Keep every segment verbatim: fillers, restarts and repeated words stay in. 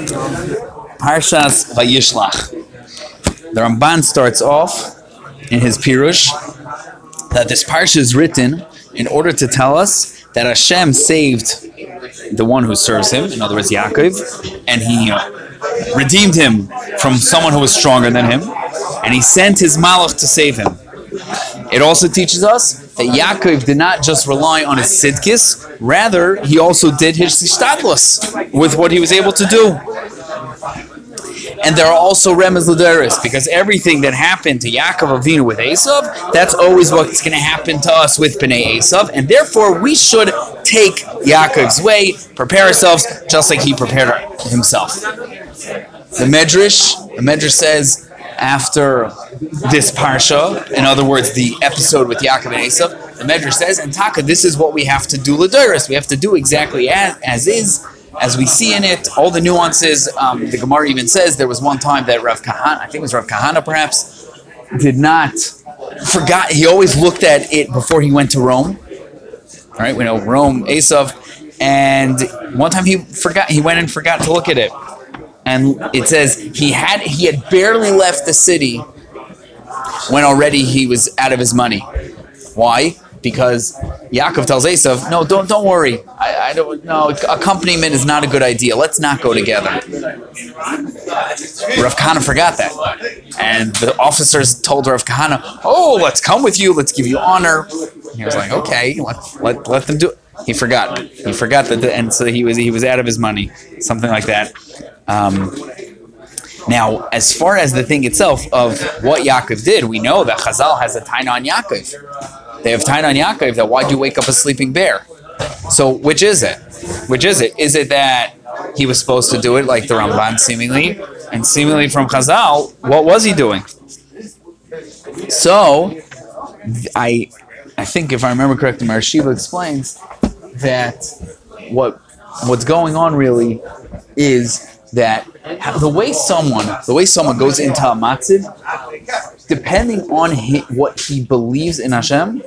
Parshas Vayishlach. The Ramban starts off in his Pirush that this parsha is written in order to tell us that Hashem saved the one who serves him, in other words, Yaakov, and he uh, redeemed him from someone who was stronger than him, and he sent his malach to save him. It also teaches us that Yaakov did not just rely on his sidkis, rather he also did his ishtadlus with what he was able to do. And there are also remez l'deres, because everything that happened to Yaakov Avinu with Esav, that's always what's going to happen to us with Bnei Esav, and therefore we should take Yaakov's way, prepare ourselves just like he prepared himself. The Medrash, the Medrash says, after this parsha, in other words, the episode with Yaakov and Esav, the Medrash says, and Taka, this is what we have to do l'deres. We have to do exactly as, as is, as we see in it, all the nuances. Um, the Gemara even says there was one time that Rav Kahana, I think it was Rav Kahana perhaps, did not, forgot, he always looked at it before he went to Rome. All right, we know Rome, Esav, and one time he forgot, he went and forgot to look at it. And it says he had he had barely left the city when already he was out of his money. Why? Because Yaakov tells Esav, no, don't don't worry. I, I don't no accompaniment is not a good idea. Let's not go together. Rav Kahana forgot that. And the officers told Rav Kahana, oh, let's come with you, let's give you honor. And he was like, okay, let let, let them do it. He forgot. He forgot that the, and so he was he was out of his money. Something like that. Um, now, as far as the thing itself of what Yaakov did, we know that Chazal has a taina on Yaakov. They have taina on Yaakov that why'd you wake up a sleeping bear? So, which is it? Which is it? Is it that he was supposed to do it like the Ramban seemingly? And seemingly from Chazal, what was he doing? So, I I think if I remember correctly, Mar Shiva explains that what what's going on really is that the way someone the way someone goes into a matzid, depending on his, what he believes in Hashem,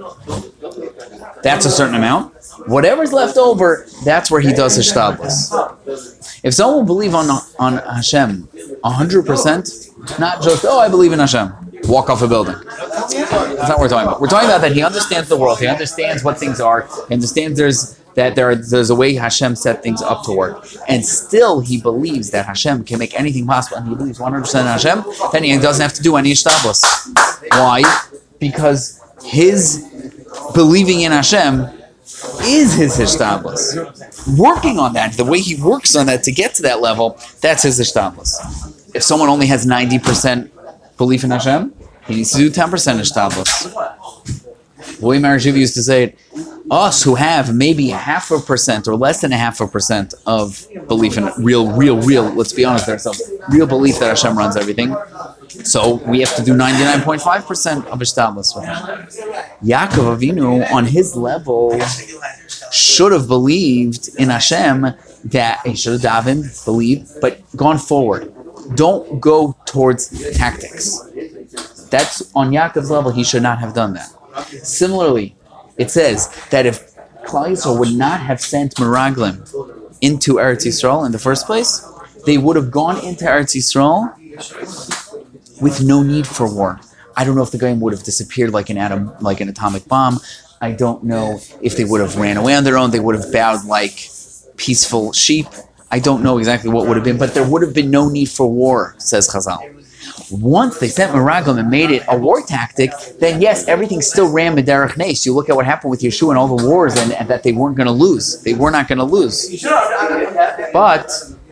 that's a certain amount. Whatever's left over, that's where he does his shtadlus. If someone will believe on on Hashem one hundred percent, not just, oh, I believe in Hashem, walk off a building. That's not what we're talking about. We're talking about that he understands the world, he understands what things are, he understands there's that there, there's a way Hashem set things up to work. And still he believes that Hashem can make anything possible, and he believes one hundred percent in Hashem, then he doesn't have to do any ishtabas. Why? Because his believing in Hashem is his ishtabas. Working on that, the way he works on that to get to that level, that's his ishtabas. If someone only has ninety percent belief in Hashem, he needs to do ten percent ishtabas. The way Mar Shiva used to say it, us who have maybe a half a percent or less than a half a percent of belief in real, real, real, let's be honest with ourselves, real belief that Hashem runs everything. So we have to do ninety-nine point five percent of Ishtabas with him. Yaakov Avinu, on his level, should have believed in Hashem, that he should have davened, believed, but gone forward. Don't go towards tactics. That's on Yaakov's level, he should not have done that. Similarly, it says that if Klal Yisrael would not have sent Meraglim into Eretz Yisrael in the first place, they would have gone into Eretz Yisrael with no need for war. I don't know if the Goyim would have disappeared like an atom, like an atomic bomb. I don't know if they would have ran away on their own. They would have bowed like peaceful sheep. I don't know exactly what would have been, but there would have been no need for war, says Chazal. Once they sent Meraglim and made it a war tactic, then yes, everything still ran B'derech Nes. You look at what happened with Yeshua and all the wars, and, and that they weren't going to lose. They were not going to lose. But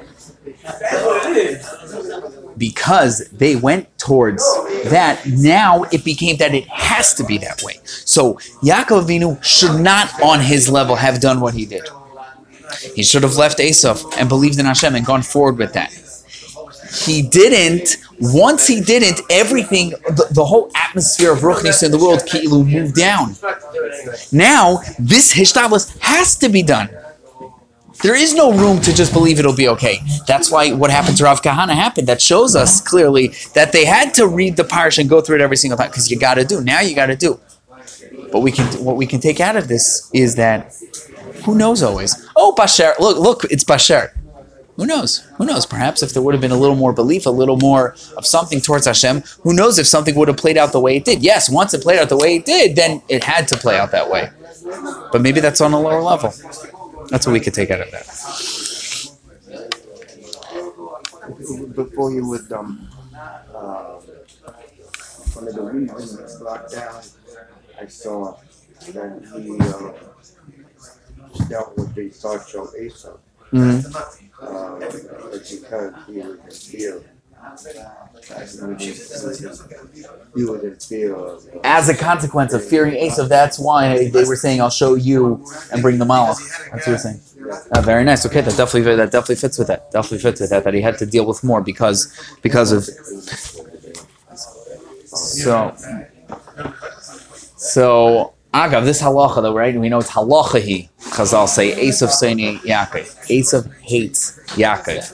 because they went towards that, now it became that it has to be that way. So Yaakov Avinu should not, on his level, have done what he did. He should have left Esav and believed in Hashem and gone forward with that. He didn't. Once he didn't, everything, the, the whole atmosphere of Ruchnis in the world, Ki'ilu, moved down. Now, this Hishtavlis has to be done. There is no room to just believe it'll be okay. That's why what happened to Rav Kahana happened. That shows us clearly that they had to read the parsha and go through it every single time, because you got to do. Now you got to do. But we can, what we can take out of this is that, who knows always? Oh, Basher, look, look, it's Basher. Who knows? Who knows? Perhaps if there would have been a little more belief, a little more of something towards Hashem, who knows if something would have played out the way it did? Yes, once it played out the way it did, then it had to play out that way. But maybe that's on a lower level. That's what we could take out of that. Before you would, um, uh, one of the reasons locked down, I saw that he uh, dealt with the thought show Asa. Mm-hmm. Uh, but because he was in fear, he was in fear of. Uh, As a consequence of fearing Esav, that's why they were saying, "I'll show you and bring the Malach." That's what you're saying. Uh, very nice. Okay, that definitely that definitely fits with that. Definitely fits with that. That he had to deal with more because because of. So. So. Agav, this halacha though, right? We know it's halacha he. Chazal say, Esav Seini Yaakov. Esav hates Yaakov.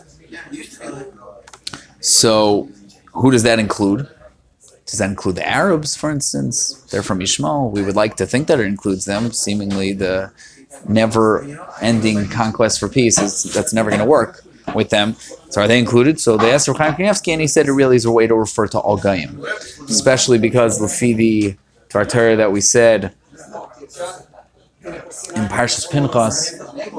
So, who does that include? Does that include the Arabs, for instance? They're from Ishmael. We would like to think that it includes them. Seemingly, the never-ending conquest for peace is that's never going to work with them. So, are they included? So, they asked Reb Chaim Kanievsky, and he said it really is a way to refer to all Goyim, especially because Lefi the Tartara that we said in Parshas Pinchas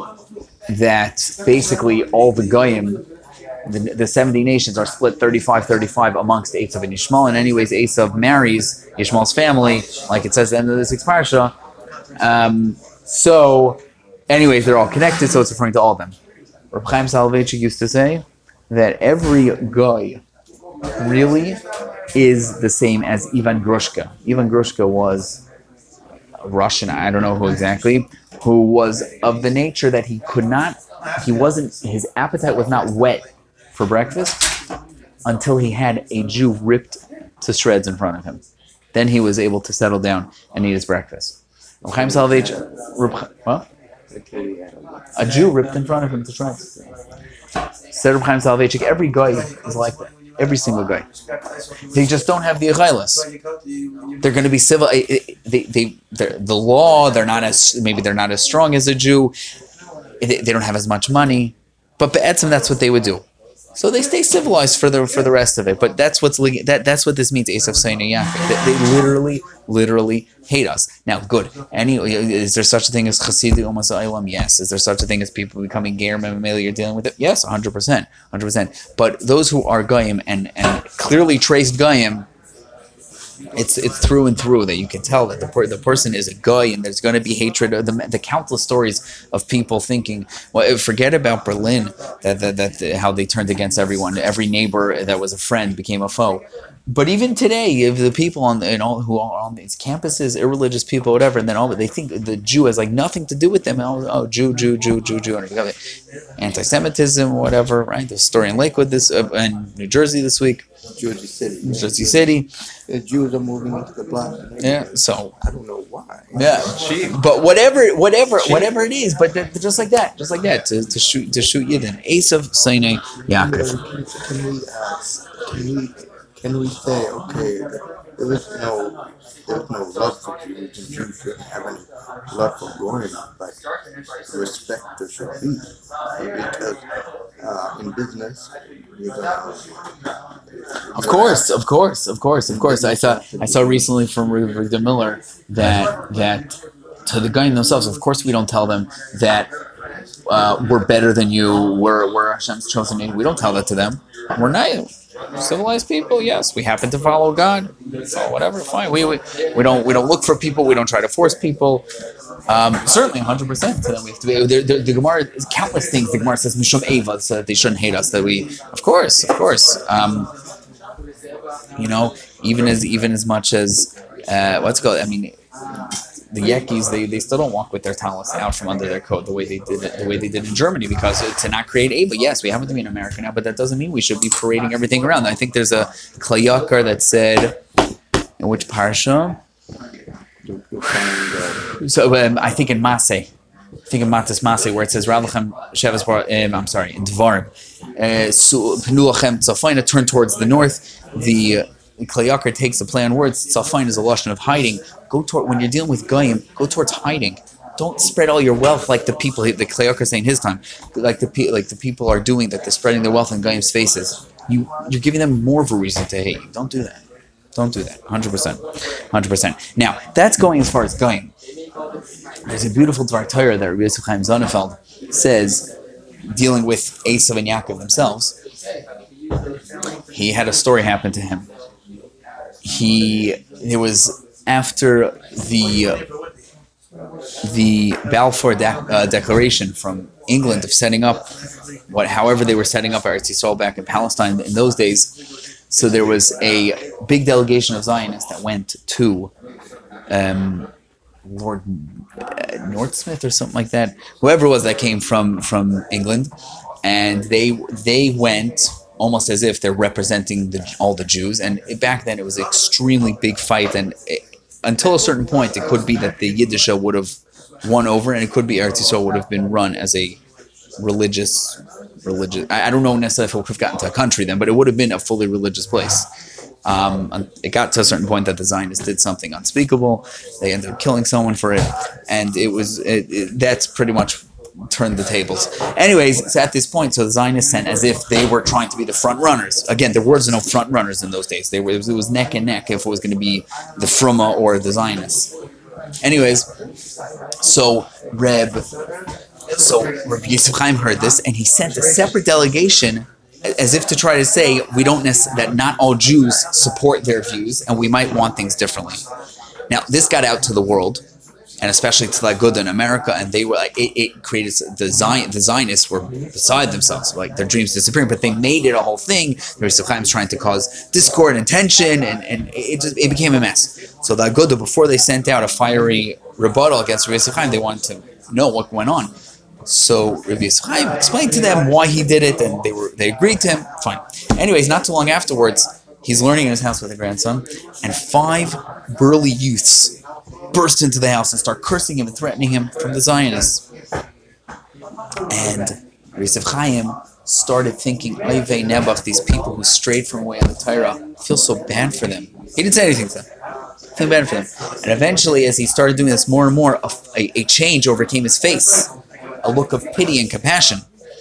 that basically all the Goyim, the, the seventy nations, are split thirty-five thirty-five amongst Esav and Yishmael. And anyways, Esav marries Yishmael's family, like it says at the end of the sixth parsha. Um, so, anyways, they're all connected, so it's referring to all of them. Reb Chaim Soloveitchik used to say that every Goy really is the same as Ivan Grushka. Ivan Grushka was Russian, I don't know who exactly, who was of the nature that he could not, he wasn't, his appetite was not whet for breakfast until he had a Jew ripped to shreds in front of him. Then he was able to settle down and eat his breakfast. Reb Chaim Soloveitchik, what? A Jew ripped in front of him to shreds. Said Reb Chaim Soloveitchik, every guy is like that. Every single guy. They just don't have the Achailas. They're going to be civil. They, they, the law, they're not as, maybe they're not as strong as a Jew. They, they don't have as much money. But be'etzim, that's what they would do. So they stay civilized for the for the rest of it. But that's what's that that's what this means. Esav Seini Yaakov. They, they literally, literally hate us. Now, good. Any is there such a thing as Chasidi Umas Olam? Yes. Is there such a thing as people becoming Ger Memeli? You're dealing with it? Yes, one hundred percent, one hundred percent. But those who are Goyim and and clearly traced Goyim, it's it's through and through that you can tell that the per, the person is a guy, and there's going to be hatred. The the countless stories of people thinking, well, forget about Berlin, that that, that how they turned against everyone. Every neighbor that was a friend became a foe. But even today, if the people on the, you know, who are on these campuses, irreligious people, whatever, and then all they think the Jew has like nothing to do with them. Oh, oh Jew, Jew, Jew, Jew, Jew, and anti-Semitism, whatever. Right? The story in Lakewood this uh, in New Jersey this week. Jersey City. Yeah. Jersey City. The Jews are moving into the block. Yeah. So I don't know why. Yeah. But whatever, whatever, whatever it is, but th- just like that, just like that, to, to shoot, to shoot you. Then Esav Seini Yaakov. Can we ask? Can we? Can we say, okay, there is no, there's no love for Jews, and Jews shouldn't have any love for Goyim, but respect there should be, because uh, in business, you're gonna, of course, of course, of course, of course. I saw, I saw recently from Rivka Miller that that to the Goyim themselves, of course, we don't tell them that uh, we're better than you, we're we're Hashem's chosen name. We don't tell that to them. We're not. Civilized people, yes. We happen to follow God, so whatever, fine. We, we we don't we don't look for people. We don't try to force people. Um, certainly, one hundred percent to them. We have to be. The, the, the Gemara, countless things. The Gemara says Mishum Eva, so that they shouldn't hate us. That we, of course, of course. Um, you know, even as even as much as uh, what's called. I mean, the Yekis, they, they still don't walk with their talis out from under their coat the way they did it, the way they did in Germany, because to not create Ava. Yes, we happen to be in America now, but that doesn't mean we should be parading everything around. I think there's a Klayakar that said, in which parsha? So um, I think in Maseh, I think in Matas Maseh, where it says Radlachem Shevas Bar. Um, I'm sorry, in Dvarim. Penulachem Tzafayna, turn towards the north. The Klayakar takes the play on words. Tzafayna is a lashon of hiding. Go toward when you're dealing with Goyim. Go towards hiding. don't spread all your wealth like the people the Kleokar say in his time, like the pe- like the people are doing that. They're spreading their wealth in Goyim's faces. You you're giving them more of a reason to hate you. Don't do that. Don't do that. one hundred percent. one hundred percent. Now that's going as far as Goyim. There's a beautiful Dvar Torah that Rabbi Yosef Chaim Sonnenfeld says, dealing with Esav and Yaakov themselves. He had a story happen to him. He it was after the uh, the Balfour de- uh, Declaration from England of setting up what, however they were setting up Eretz Yisrael back in Palestine in those days. So there was a big delegation of Zionists that went to um, Lord uh, Northsmith or something like that, whoever it was that came from from England, and they they went almost as if they're representing the, all the Jews. And it, back then it was an extremely big fight, and it, until a certain point, it could be that the Yiddisha would have won over, and it could be Eretz Yisrael would have been run as a religious, religious. I, I don't know necessarily if it would have gotten to a country then, but it would have been a fully religious place. Um, it got to a certain point that the Zionists did something unspeakable. They ended up killing someone for it, and it was it, it, that's pretty much turned the tables. Anyways, so at this point, so the Zionists sent as if they were trying to be the front runners. Again, there was no front runners in those days. They were, it was, it was neck and neck if it was going to be the Fruma or the Zionists. Anyways, so Reb, so Reb Yosef Chaim heard this, and he sent a separate delegation as if to try to say we don't nec- that not all Jews support their views, and we might want things differently. Now, this got out to the world, and especially to the Good in America, and they were like, it, it created the Zion, the Zionists were beside themselves, like their dreams disappearing, but they made it a whole thing. There was sometimes trying to cause discord and tension, and, and it just it became a mess. So the Aguda, before they sent out a fiery rebuttal against Rabbi Yosef Chaim, they wanted to know what went on. So Rabbi Yosef Chaim explained to them why he did it, and they were they agreed to him. Fine. Anyways, not too long afterwards, he's learning in his house with a grandson, and five burly youths burst into the house and start cursing him and threatening him from the Zionists. And Rabbi Yosef Chaim started thinking, Oyvei Nebuch, these people who strayed from away on the Torah, feel so bad for them. He didn't say anything to them. Feel bad for them. And eventually, as he started doing this more and more, a, a, a change overcame his face, a look of pity and compassion.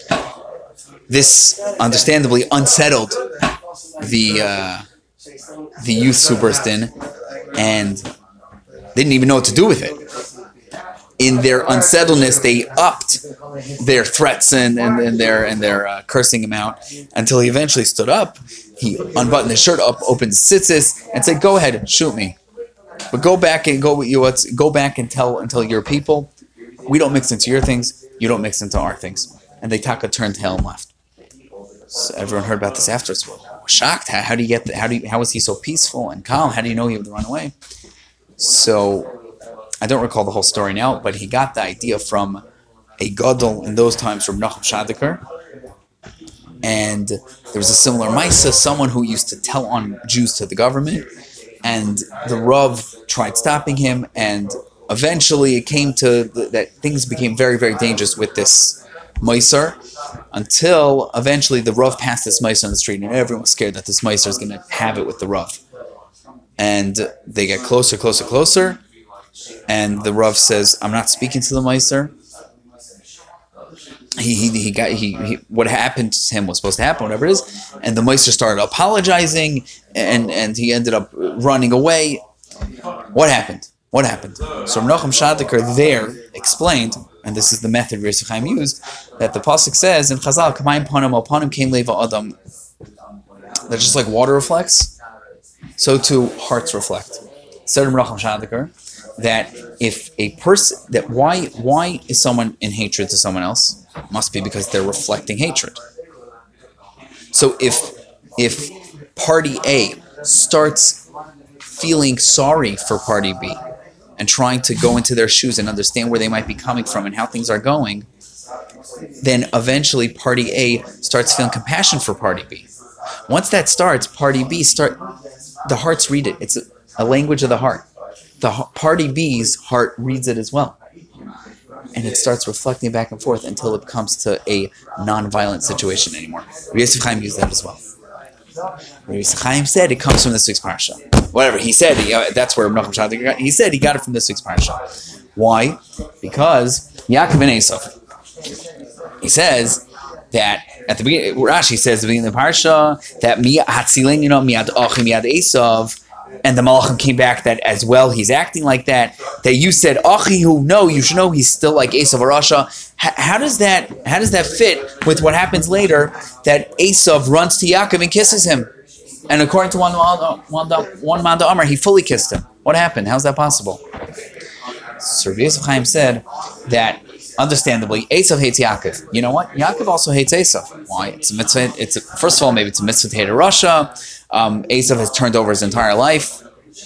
This, understandably, unsettled the uh, the youths who burst in, and they didn't even know what to do with it. In their unsettledness, they upped their threats and, and, and their and their uh, cursing him out until he eventually stood up. He unbuttoned his shirt up, opened his tzitzis, and said, "Go ahead, shoot me, but go back and go. You know, go back and tell and tell your people, we don't mix into your things. You don't mix into our things." And they taka turned tail and left. So everyone heard about this afterwards. Well, shocked. How, how do you get? The, how do you, how was he so peaceful and calm? How do you know he would run away? So, I don't recall the whole story now, but he got the idea from a gadol in those times, from Nachum Shadikar. And there was a similar Maisa, someone who used to tell on Jews to the government, and the Rav tried stopping him, and eventually it came to the, that things became very, very dangerous with this Meiser, until eventually the Rav passed this Meiser on the street, and everyone was scared that this Meiser is going to have it with the Rav. And they get closer, closer, closer. And the Rav says, "I'm not speaking to the Meiser." He he he got he, he what happened to him was supposed to happen, whatever it is. And the Meiser started apologizing, and, and he ended up running away. What happened? What happened? So Menachem Shadikar there explained, and this is the method Yosef Chaim used, that the pasuk says in Chazal, "Kamayim panim al panim kein leva adam." They're just like water reflects, so too hearts reflect. Said Menachem Shadikar that if a person, that why why is someone in hatred to someone else? Must be because they're reflecting hatred. So if if party A starts feeling sorry for party B and trying to go into their shoes and understand where they might be coming from and how things are going, then eventually party A starts feeling compassion for party B. Once that starts, party B start the hearts read it. It's a, a language of the heart. The party B's heart reads it as well. And it starts reflecting back and forth until it comes to a non-violent situation anymore. Rabbi Yosef Chaim used that as well. Rabbi Yosef Chaim said it comes from this week's parsha. Whatever he said, he, uh, that's where Menachem Shadikar got. He said he got it from this week's parsha. Why? Because Yaakov and Esav. He says that at the beginning, Rashi says at the beginning of the parsha that Miyad Hatzilin, you know, Miyad Achim, Miyad Esav, and the Malachim came back that as well he's acting like that. That you said Achihu, no, you should know he's still like Esav or Rasha. H- how does that how does that fit with what happens later that Esav runs to Yaakov and kisses him? And according to one one one Manda Amar, he fully kissed him. What happened? How's that possible? So Rabbi Yosef Chaim said that understandably, Esav hates Yaakov. You know what? Yaakov also hates Esav. Why? It's a mitzvah. It's a, first of all, maybe it's a mitzvah to hate a Rasha. Um, Esav has turned over his entire life.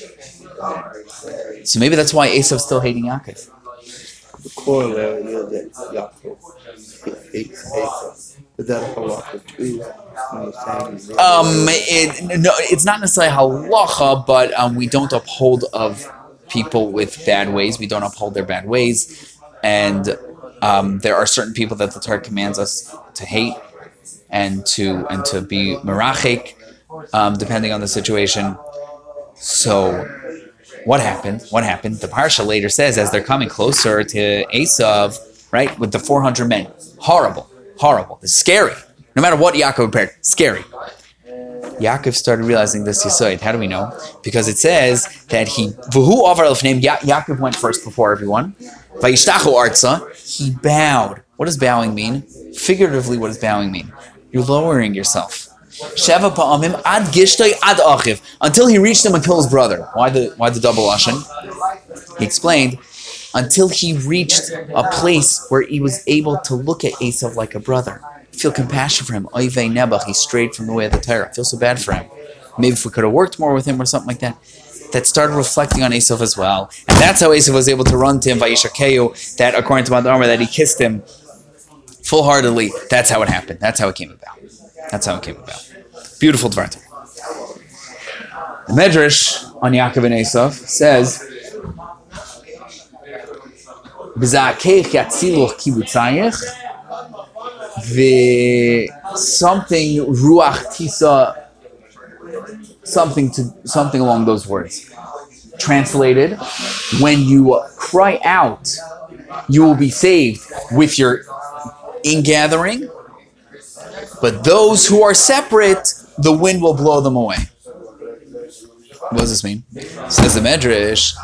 So maybe that's why Esav's still hating Yaakov. The corollary is that Yaakov hates Esav. Is that a halacha too? Um, it, no, it's not necessarily halacha, but um, we don't uphold of people with bad ways. We don't uphold their bad ways. And um, there are certain people that the Torah commands us to hate and to and to be merachik, um, depending on the situation. So, what happened? What happened? The parsha later says, as they're coming closer to Esav, right, with the four hundred men, horrible, horrible, it's scary. No matter what Yaakov prepared, scary. Yaakov started realizing this Yesod. How do we know? Because it says that he, V'hu avar lefneim, Ya- Yaakov went first before everyone. Vayishtachu arza, he bowed. What does bowing mean? Figuratively, what does bowing mean? You're lowering yourself. Sheva pa'amim ad gishtay ad achiv, until he reached him and killed his brother. Why the why the double lashon? He explained, until he reached a place where he was able to look at Esav like a brother. Feel compassion for him. Oivei Nebuch, he strayed from the way of the Torah. Feel so bad for him. Maybe if we could have worked more with him or something like that. That started reflecting on Esav as well. And that's how Esav was able to run to him, Vayishakeu, that according to Mount Armor, that he kissed him full-heartedly. That's how it happened. That's how it came about. That's how it came about. Beautiful Dvar Torah. The Medrash on Yaakov and Esav says, B'za'akeich yatziluch kibutzayich, the something ruach tisa, something to something along those words. Translated, when you cry out, you will be saved with your ingathering, but those who are separate, the wind will blow them away. What does this mean? Says the Medrash,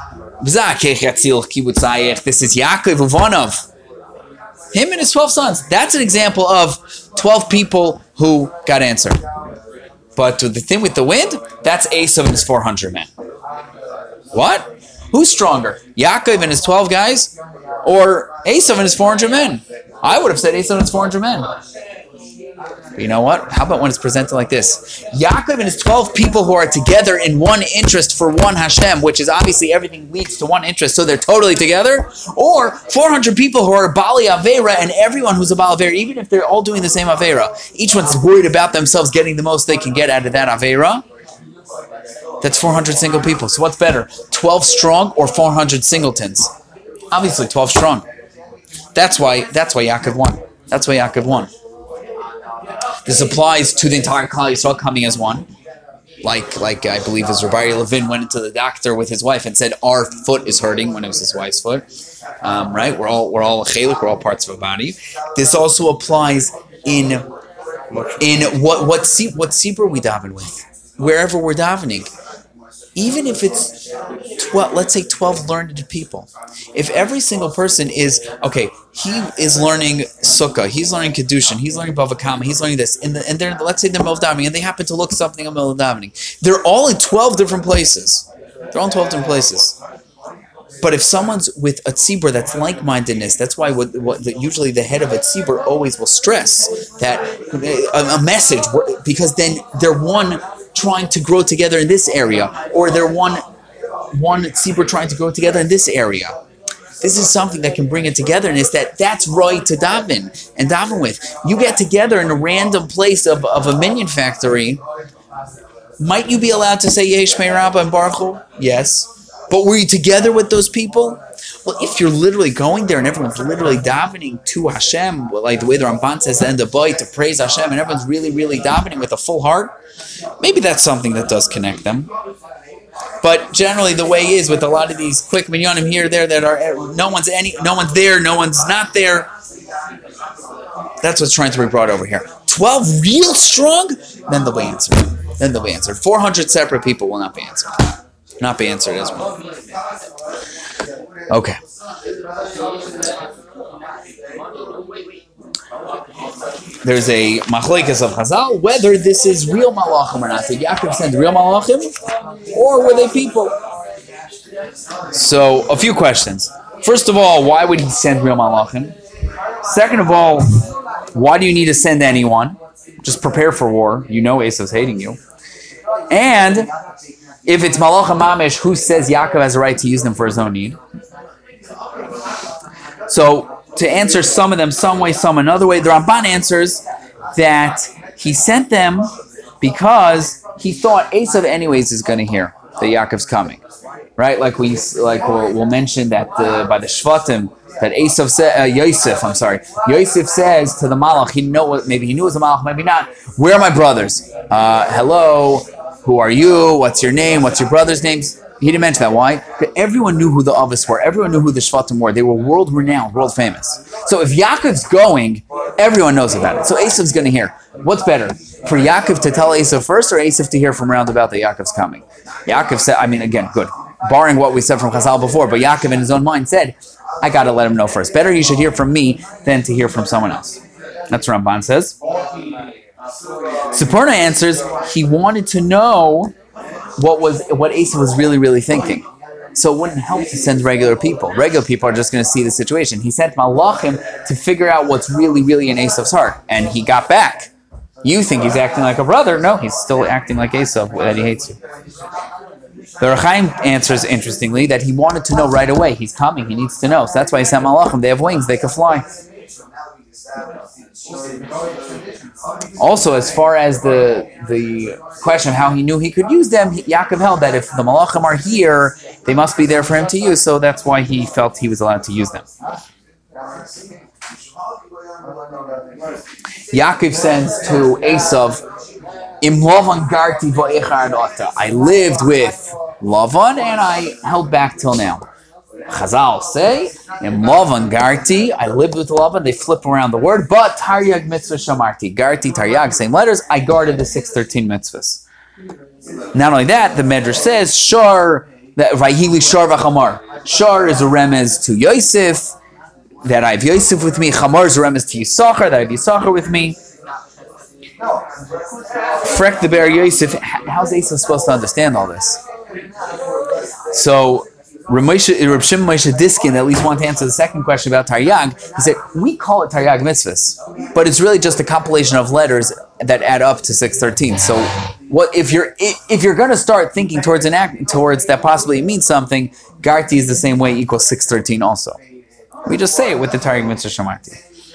this is Yaakov Uvanav. Him and his twelve sons. That's an example of twelve people who got answered. But the thing with the wind, that's Esav and his four hundred men. What? Who's stronger? Yaakov and his twelve guys? Or Esav and his four hundred men? I would have said Esav and his four hundred men. But you know what? How about when it's presented like this? Yaakov and his twelve people who are together in one interest for one Hashem, which is obviously everything leads to one interest, so they're totally together. Or four hundred people who are Bali Avera, and everyone who's a Bali Avera, even if they're all doing the same Avera, each one's worried about themselves getting the most they can get out of that Avera. That's four hundred single people. So what's better? twelve strong or four hundred singletons? Obviously twelve strong. That's why that's why Yaakov won. That's why Yaakov won. This applies to the entire Klal Yisrael coming as one. Like, like I believe as Rabbi Levin went into the doctor with his wife and said, our foot is hurting when it was his wife's foot. Um, right? We're all we're all a chelik, we're all parts of a body. This also applies in in what what what sibur we daven with, wherever we're davening. Even if it's twelve, let's say twelve learned people. If every single person is, okay, he is learning Sukkah, he's learning Kedushin, he's learning Bava Kama, he's learning this, and, the, and they're, let's say they're middle of davening, and they happen to look something in the middle of davening. They're all in twelve different places. They're all in twelve different places. But if someone's with a tzibur that's like-mindedness, that's why what, what the, usually the head of a tzibur always will stress that a, a message, because then they're one trying to grow together in this area, or they're one one tzibur trying to grow together in this area. This is something that can bring it together, and it's that that's right to daven and daven with. You get together in a random place of, of a minion factory. Might you be allowed to say Yesh Mei Rabbah and Baruch Hu? Yes. But were you together with those people? Well, if you're literally going there and everyone's literally davening to Hashem, like the way the Ramban says, and the boy to praise Hashem, and everyone's really, really davening with a full heart, maybe that's something that does connect them. But generally, the way is with a lot of these quick minyanim here, there, that are no one's any, no one's there, no one's not there. That's what's trying to be brought over here. Twelve real strong, then they'll be answered. Then they'll be answered. Four hundred separate people will not be answered. Not be answered as well. Okay. There's a machlekes of Chazal whether this is real malachim or not. Did Yaakov send real malachim, or were they people? So, a few questions. First of all, why would he send real malachim? Second of all, why do you need to send anyone? Just prepare for war. You know Esau's hating you. And if it's malachim mamish, who says Yaakov has a right to use them for his own need? So, to answer some of them some way, some another way, the Ramban answers that he sent them because he thought Esau anyways is going to hear that Yaakov's coming, right? Like we, like we'll, we'll mention that the, by the Shvatim that Esau said, uh, Yosef, I'm sorry, Yosef says to the Malach, he know what, maybe he knew it was a Malach, maybe not. Where are my brothers? Uh, hello, who are you? What's your name? What's your brother's names? He didn't mention that. Why? Because everyone knew who the Avos were. Everyone knew who the Shvatim were. They were world renowned, world famous. So if Yaakov's going, everyone knows about it. So Esav's going to hear. What's better? For Yaakov to tell Esav first, or Esav to hear from roundabout that Yaakov's coming? Yaakov said, I mean, again, good. Barring what we said from Chazal before, but Yaakov in his own mind said, I got to let him know first. Better he should hear from me than to hear from someone else. That's what Ramban says. Supurna answers, he wanted to know what was what Esau was really, really thinking. So it wouldn't help to send regular people. Regular people are just going to see the situation. He sent Malachim to figure out what's really, really in Esau's heart. And he got back. You think he's acting like a brother. No, he's still acting like Esau, that he hates you. The Rechaim answers, interestingly, that he wanted to know right away. He's coming. He needs to know. So that's why he sent Malachim. They have wings. They can fly. Also, as far as the the question of how he knew he could use them, Yaakov held that if the Malachim are here, they must be there for him to use, so that's why he felt he was allowed to use them. Yaakov sends to Esav, Im Lavan garti va'echar ata. I lived with Lavan and I held back till now. Chazal say, in Lavan Garti, I lived with Lavan, they flip around the word, but Taryag mitzvah shamarti. Garti, Taryag, same letters, I guarded the six thirteen mitzvahs. Not only that, the Medrash says, Shar, that Vayhili Shar v'chamar. Shar is a remez to Yosef, that I have Yosef with me. Chamar is a remez to Yisachar, that I have Yisachar with me. Frek the Ber Yosef, how's Esau supposed to understand all this? So, Reb Shimon Moshe Diskin at least wanted to answer the second question about Taryag. He said, we call it Taryag mitzvahs, but it's really just a compilation of letters that add up to six thirteen. So what if you're if you're going to start thinking towards an act towards that possibly means something, Garti is the same way equals six thirteen also. We just say it with the Taryag mitzvah Shamarti.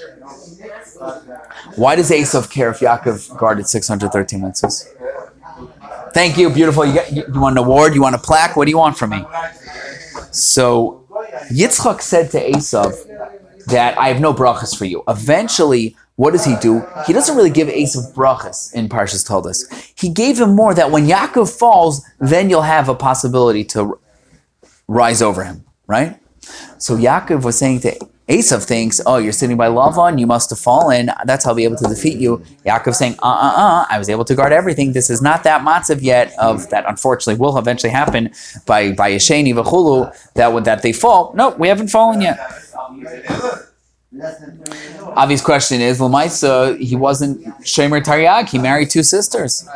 Why does Esav care if Yaakov guarded six hundred thirteen mitzvahs? Thank you, beautiful. You, get, you, you want an award? You want a plaque? What do you want from me? So Yitzchak said to Esav that I have no brachas for you. Eventually, what does he do? He doesn't really give Esav brachas in Parshas Toldos. He gave him more that when Yaakov falls, then you'll have a possibility to rise over him, right? So Yaakov was saying to Esav thinks, oh, you're sitting by Lavan, you must have fallen, that's how I'll be able to defeat you. Yaakov saying, uh-uh-uh, I was able to guard everything. This is not that matzav yet of that unfortunately will eventually happen by by Yesheni v'chulu, that would that they fall. No, we haven't fallen yet. Obvious question is, Lamaisa, he wasn't Shemer Taryag, he married two sisters.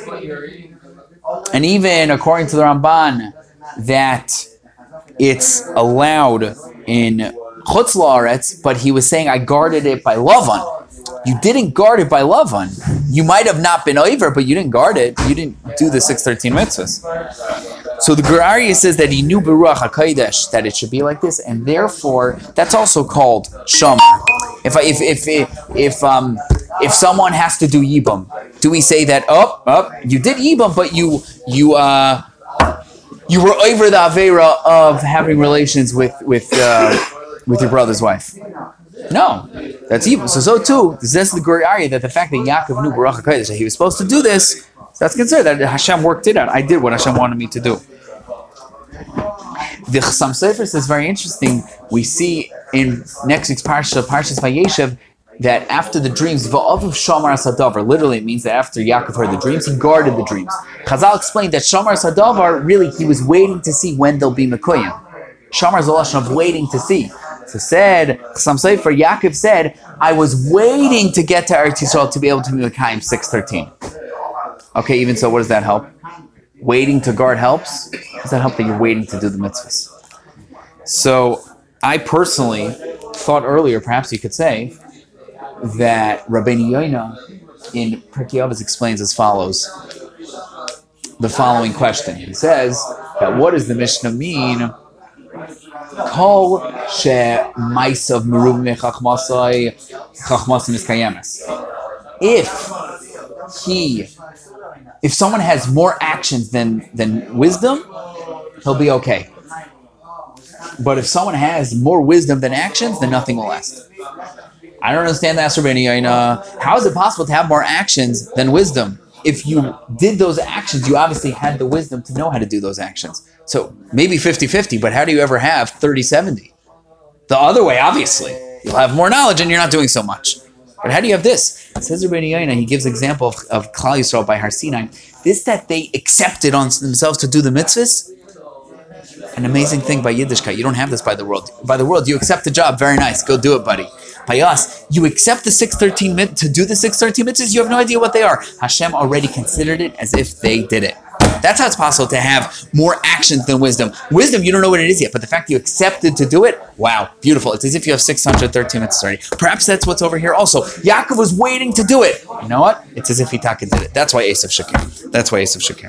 And even according to the Ramban, that it's allowed in Chutz La'aretz, but he was saying, I guarded it by Lavan. You didn't guard it by Lavan. You might have not been over, but you didn't guard it. You didn't do the six thirteen mitzvahs. So the Gur Aryeh says that he knew Beruach HaKodesh that it should be like this, and therefore, that's also called Shomer. If if if if, if um if someone has to do Yibam, do we say that, oh, oh, you did Yibam, but you you uh you were over the Avera of having relations with with uh, with your brother's wife? No, that's evil. So so too, this is the Gur Aryeh that the fact that Yaakov knew Baruch HaKodesh that he was supposed to do this, that's considered that Hashem worked it out. I did what Hashem wanted me to do. The Chassam Sofer says very interesting. We see in next week's parsha, Parshas Vayeshev, that after the dreams, Va'aviv Shamar Sadavar, literally it means that after Yaakov heard the dreams, he guarded the dreams. Chazal explained that Shamar Sadavar, really, he was waiting to see when they'll be Mekoyim. Shamar is a lashon of waiting to see. So said, Chassam Sofer, Yaakov said, I was waiting to get to Eretz Yisrael to be able to be Mekayim six thirteen. Okay, even so, what does that help? Waiting to guard helps? Does that help that you're waiting to do the mitzvahs? So, I personally thought earlier, perhaps you could say, that Rabbeinu Yoina in Pirkei Avos explains as follows. The following question. He says that what does the Mishnah mean? Kol she ma'asav merub mechachmasai chachmasim miskayemes. If he, if someone has more actions than than wisdom, he'll be okay. But if someone has more wisdom than actions, then nothing will last. I don't understand that, Rabbeinu Yoina. How is it possible to have more actions than wisdom? If you did those actions, you obviously had the wisdom to know how to do those actions. So maybe fifty-fifty, but how do you ever have thirty seventy? The other way, obviously. You'll have more knowledge and you're not doing so much. But how do you have this? It says Rabbeinu Yoina, he gives example of, of Klal Yisrael by Har Sinai. This that they accepted on themselves to do the mitzvahs, an amazing thing by Yiddishkeit. You don't have this by the world. By the world, you accept the job. Very nice. Go do it, buddy. By us, you accept the six thirteen mit- to do the six thirteen mitzvahs. You have no idea what they are. Hashem already considered it as if they did it. That's how it's possible to have more actions than wisdom. Wisdom, you don't know what it is yet, but the fact you accepted to do it, wow, beautiful. It's as if you have six hundred thirteen mitzvahs already. Perhaps that's what's over here also. Yaakov was waiting to do it. You know what? It's as if he taka did it. That's why Esav Shakir. That's why Esav Shakir.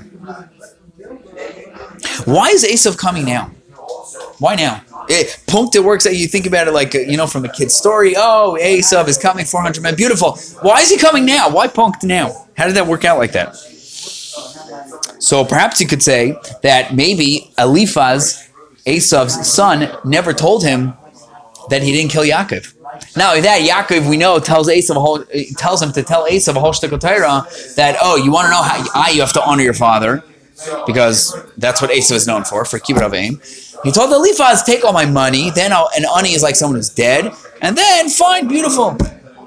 Why is Esav coming now? Why now? It, Punkt, it works that you think about it like, you know, from a kid's story. Oh, Esav is coming, four hundred men. Beautiful. Why is he coming now? Why Punkt now? How did that work out like that? So perhaps you could say that maybe Eliphaz, Esav's son, never told him that he didn't kill Yaakov. Not only that, Yaakov, we know, tells Esav a whole, tells him to tell Esav a whole shtickle Torah that, oh, you want to know how I, you have to honor your father, because that's what Esav is known for, for kibbud avim. He told Eliphaz, take all my money, then I'll, and ani is like someone who's dead, and then, fine, beautiful.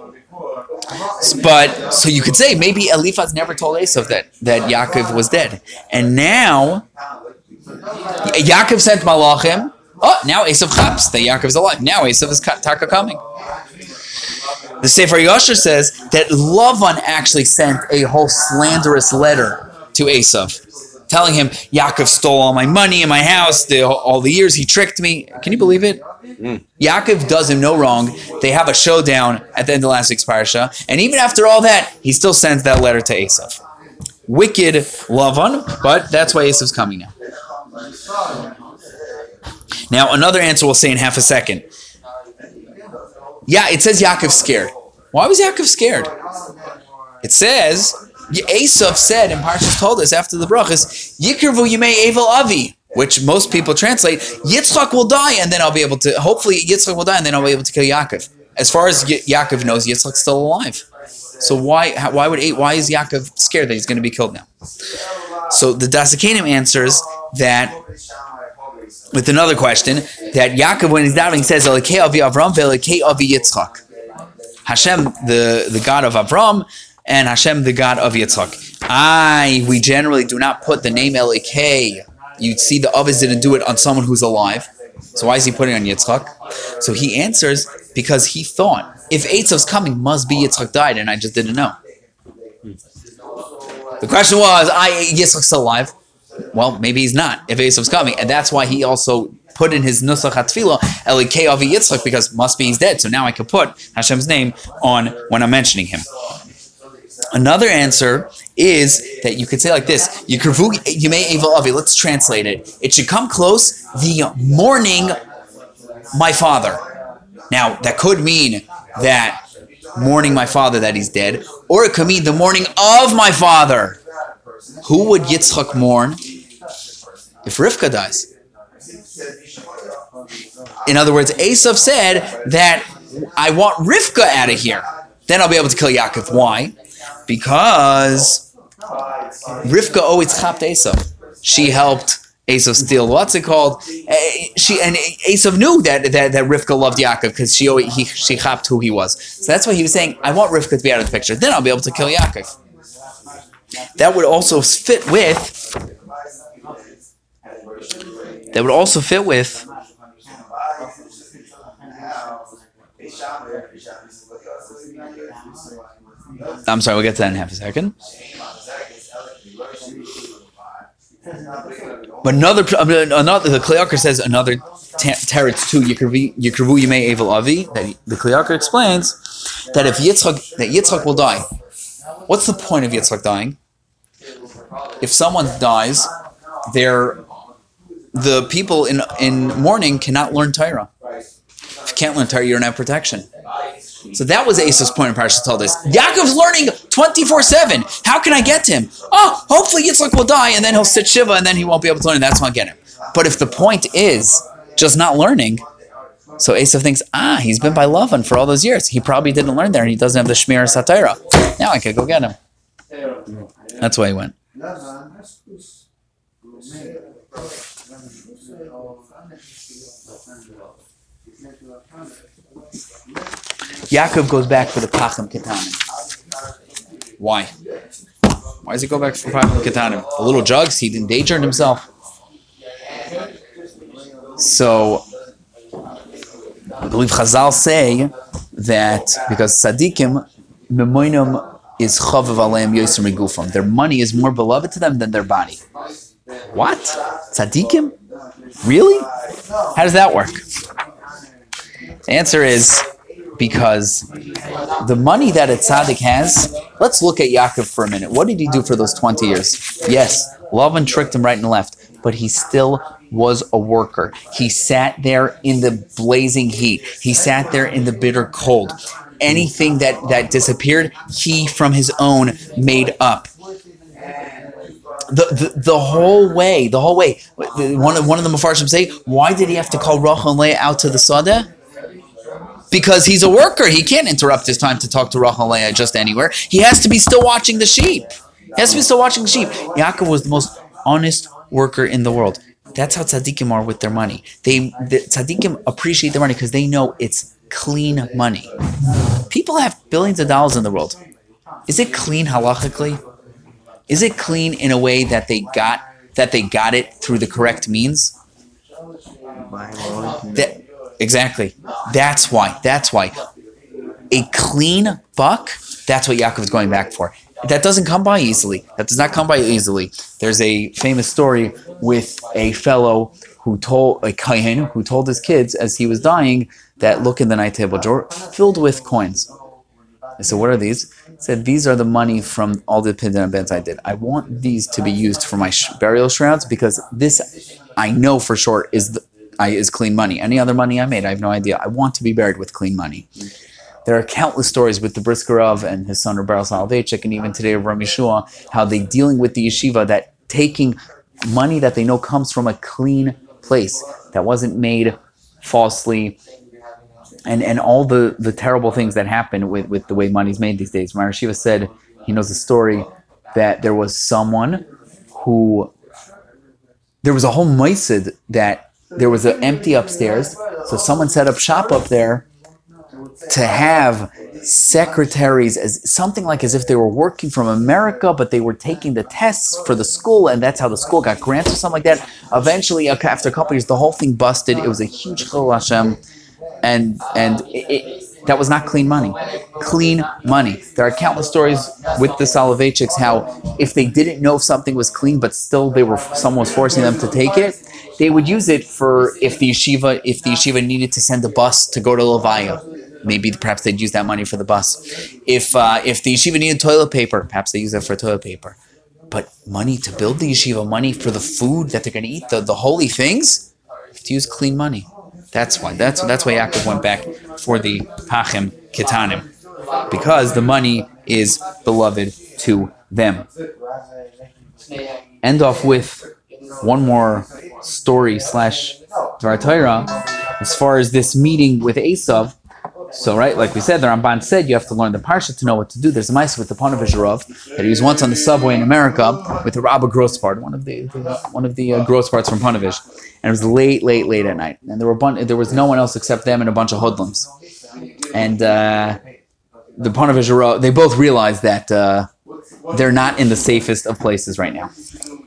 But, so you could say, maybe Eliphaz never told Esav that, that Yaakov was dead. And now, Yaakov sent Malachim, oh, now Esav chaps that Yaakov is alive. Now Esav is taka coming. The Sefer Yosher says that Lavan actually sent a whole slanderous letter to Esav, telling him, Yaakov stole all my money in my house, the, all the years he tricked me. Can you believe it? Mm. Yaakov does him no wrong. They have a showdown at the end of last week's parsha. And even after all that, he still sends that letter to Esav. Wicked Lavan, but that's why Esav's coming now. Now, another answer we'll say in half a second. Yeah, it says Yaakov's scared. Why was Yaakov scared? It says, Esav said, and Parshas told us after the brachas, Yikirvu Yimei Evel Avi, which most people translate, Yitzchak will die, and then I'll be able to, hopefully Yitzchak will die, and then I'll be able to kill Yaakov. As far as y- Yaakov knows, Yitzchak's still alive. So why why would why is Yaakov scared that he's going to be killed now? So the Dasikanim answers that with another question, that Yaakov, when he's davening, says, Elokei Avi Avram ve'Elokei Avi Yitzchak. Hashem, the, the God of Avram, and Hashem, the God of Yitzchak. I, we generally do not put the name Elokei. You'd see the Avis didn't do it on someone who's alive. So why is he putting it on Yitzchak? So he answers, because he thought, if Esav's coming, must be Yitzchak died, and I just didn't know. The question was, I Yitzchak's still alive. Well, maybe he's not, if Esav's coming. And that's why he also put in his Nusach HaTfilah, Elokei Avi Yitzchak, because must be he's dead. So now I can put Hashem's name on when I'm mentioning him. Another answer is that you could say like this, Yikrvu Yimei Evel Avi, let's translate it. It should come close the morning my father. Now, that could mean that mourning my father that he's dead, or it could mean the morning of my father. Who would Yitzchak mourn if Rivka dies? In other words, Esav said that I want Rivka out of here. Then I'll be able to kill Yaakov. Why? Because Rivka always chapped Esav. She helped Esav steal. What's it called? Uh, she and Esav knew that that, that Rivka loved Yaakov because she always, he she chapped who he was. So that's why he was saying, "I want Rivka to be out of the picture. Then I'll be able to kill Yaakov." That would also fit with. That would also fit with. I'm sorry. We'll get to that in half a second. But another, another, the Kli Yakar says another teretz too. Yikrevu Yimei Evel Avi. That the Kli Yakar explains that if Yitzchak, that Yitzchak will die. What's the point of Yitzchak dying? If someone dies, they're the people in in mourning cannot learn Torah. If you can't learn Torah, you don't have protection. So that was Esav's point in Parashat Toldos. Yaakov's learning twenty-four seven. How can I get to him? Oh, hopefully Yitzchak will die and then he'll sit Shiva and then he won't be able to learn and that's how I get him. But if the point is just not learning, so Esav thinks, ah, he's been by Lavan for all those years. He probably didn't learn there and he doesn't have the Shmir Satira. Now I could go get him. That's why he went. Yaakov goes back for the Pachim Ketanim. Why? Why does he go back for Pachim Ketanim? The little jugs, he endangered himself. So, I believe Chazal say that because Tzadikim, Memoinim is Chavav Aleim Yosem Megufam. Their money is more beloved to them than their body. What? Tzadikim? Really? How does that work? The answer is because the money that a tzaddik has, let's look at Yaakov for a minute. What did he do for those twenty years? Yes, Lavan tricked him right and left, but he still was a worker. He sat there in the blazing heat. He sat there in the bitter cold. Anything that, that disappeared, he from his own made up. The, the the whole way, the whole way. One of, one of the Mefarshim say, why did he have to call Rachel and Leah out to the Sadeh? Because he's a worker. He can't interrupt his time to talk to Rachel and Leah just anywhere. He has to be still watching the sheep. He has to be still watching the sheep. Yaakov was the most honest worker in the world. That's how tzaddikim are with their money. They the tzaddikim appreciate their money because they know it's clean money. People have billions of dollars in the world. Is it clean halachically? Is it clean in a way that they got that they got it through the correct means? That, exactly. That's why. That's why. A clean buck, that's what Yaakov is going back for. That doesn't come by easily. That does not come by easily. There's a famous story with a fellow who told, a kohen, who told his kids as he was dying that look in the night table drawer filled with coins. I said, what are these? He said, these are the money from all the pidyon events I did. I want these to be used for my sh- burial shrouds because this, I know for sure, is the, I, is clean money. Any other money I made, I have no idea. I want to be buried with clean money. There are countless stories with the Brisker Rav and his son Rebbe Soloveitchik, and even today Rav Yeshua, how they dealing with the yeshiva, that taking money that they know comes from a clean place, that wasn't made falsely, and and all the, the terrible things that happen with, with the way money's made these days. My Yeshiva said he knows a story that there was someone who, there was a whole meisid that there was an empty upstairs, so someone set up shop up there to have secretaries, as something like as if they were working from America, but they were taking the tests for the school, and that's how the school got grants or something like that. Eventually, after a couple years, the whole thing busted. It was a huge chilul Hashem, and and it, it, that was not clean money. Clean money. There are countless stories with the Soloveitchiks how if they didn't know if something was clean, but still they were someone was forcing them to take it, they would use it for if the yeshiva if the yeshiva needed to send a bus to go to Levaya. Maybe perhaps they'd use that money for the bus. If uh, if the yeshiva needed toilet paper, perhaps they use it for toilet paper. But money to build the yeshiva, money for the food that they're going to eat, the, the holy things, you have to use clean money. That's why. That's that's why Yaakov went back for the Pachim Ketanim, because the money is beloved to them. End off with one more story slash Dvar Torah as far as this meeting with Esav. So, right, like we said, the Ramban said you have to learn the Parsha to know what to do. There's a mice with the Ponevezherov that he was once on the subway in America with the Rabbi Grosspart, one of the, the one of the uh, Grossparts from Ponevezh, and it was late, late, late at night, and there were bun- there was no one else except them and a bunch of hoodlums, and uh, the Ponevezherov, they both realized that uh, they're not in the safest of places right now.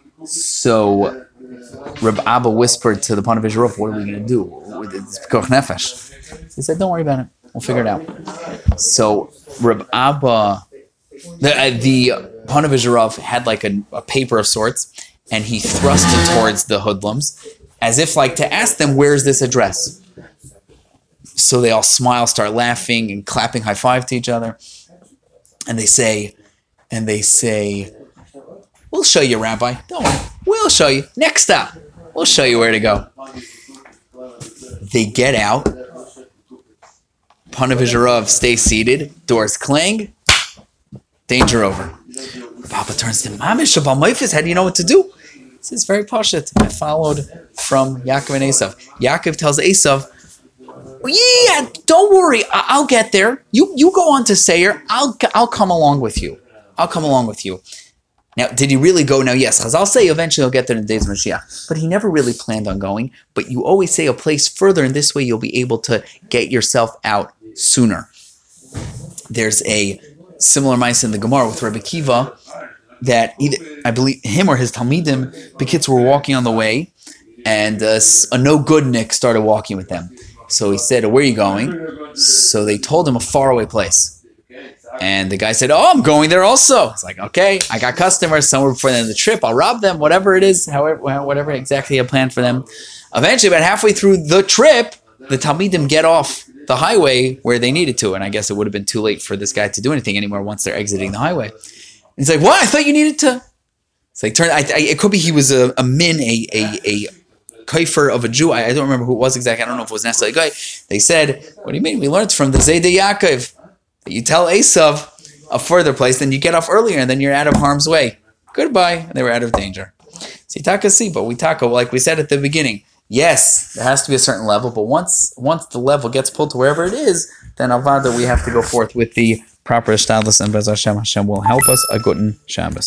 So Reb Abba whispered to the Ponevezherov, "What are we going to do? It's Pikuach Nefesh." He said, "Don't worry about it. We'll figure it out." So Reb Abba, the, uh, the Ponevezherov had like a, a paper of sorts, and he thrust it towards the hoodlums, as if like to ask them, "Where's this address?" So they all smile, start laughing, and clapping high five to each other, and they say, and they say, "We'll show you, Rabbi. Don't worry. We'll show you. Next stop, we'll show you where to go." They get out. Ponevezherov stays seated. Doors clang. Danger over. Papa turns to him. Mamish Shabal Meifis, how do you know what to do? He says, very pashut. I followed from Yaakov and Esav. Yaakov tells Esav, yeah, don't worry. I- I'll get there. You you go on to Seir. I'll I'll come along with you. I'll come along with you. Now, did he really go? Now, yes, Chazal say eventually he'll get there in the days of Mashiach, but he never really planned on going. But you always say a place further, and this way you'll be able to get yourself out sooner. There's a similar mice in the Gemara with Rebbe Kiva that either, I believe him or his Talmidim, the kids were walking on the way, and uh, a no-goodnik started walking with them. So he said, where are you going? So they told him a faraway place. And the guy said, oh, I'm going there also. It's like, okay, I got customers somewhere before the end of the trip. I'll rob them, whatever it is, however, whatever exactly I planned for them. Eventually, about halfway through the trip, the Talmidim get off the highway where they needed to. And I guess it would have been too late for this guy to do anything anymore once they're exiting the highway. And he's like, what? I thought you needed to. It's like, turn. I, I, it could be he was a, a min, a, a, a kaifer of a Jew. I, I don't remember who it was exactly. I don't know if it was necessarily a guy. They said, what do you mean? We learned from the Zayde Yaakov. You tell Esav a further place, then you get off earlier, and then you're out of harm's way. Goodbye. And they were out of danger. So you taka see, but we taka, like we said at the beginning, yes, there has to be a certain level, but once once the level gets pulled to wherever it is, then avada, we have to go forth with the proper shtadlus, and Bez Hashem, Hashem will help us. A guten Shabbos.